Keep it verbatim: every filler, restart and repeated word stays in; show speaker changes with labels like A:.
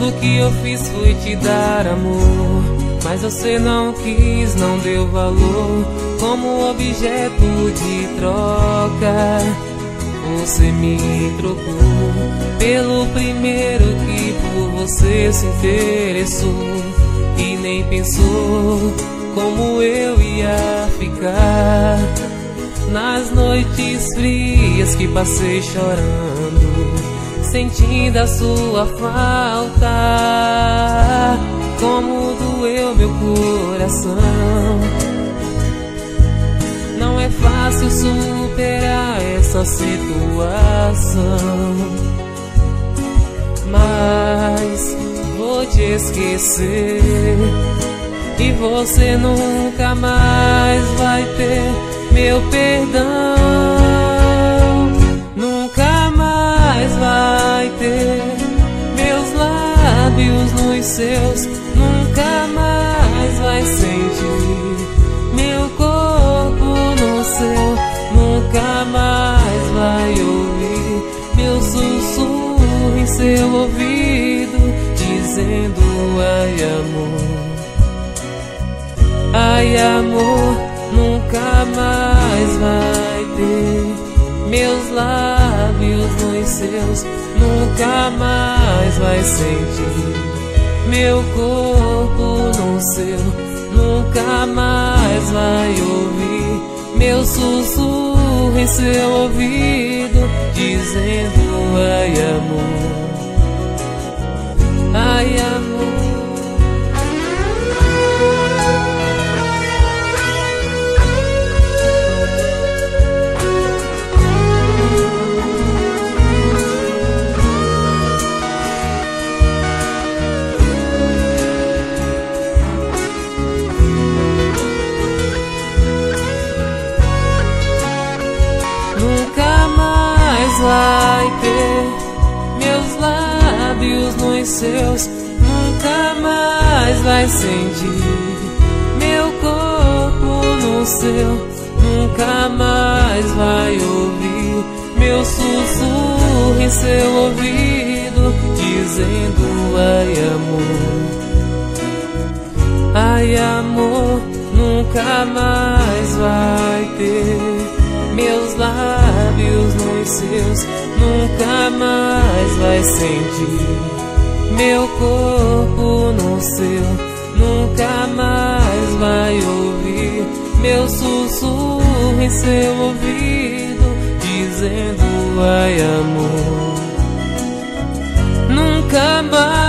A: Tudo que eu fiz foi te dar amor, mas você não quis, não deu valor. Como objeto de troca, você me trocou pelo primeiro que por você se interessou e nem pensou como eu ia ficar. Nas noites frias que passei chorando, sentindo a sua falta, como doeu meu coração. Não é fácil superar essa situação, mas vou te esquecer e você nunca mais vai ter meu perdão. Nunca mais vai ter meus lábios nos seus, nunca mais vai sentir meu corpo no seu, nunca mais vai ouvir meu sussurro em seu ouvido, dizendo ai amor, ai amor. Nunca mais vai ter meus lábios nos seus, nunca mais vai sentir meu corpo no seu, nunca mais vai ouvir meu sussurro em seu ouvido, dizendo ai amor, ai amor. Nunca mais vai ter meus lábios nos seus, nunca mais vai sentir meu corpo no seu, nunca mais vai ouvir meu sussurro em seu ouvido, dizendo ai amor, ai amor. Nunca mais vai ter meus lábios nos seus, nunca mais vai sentir meu corpo no seu, nunca mais vai ouvir meu sussurro em seu ouvido, dizendo ai amor. Nunca mais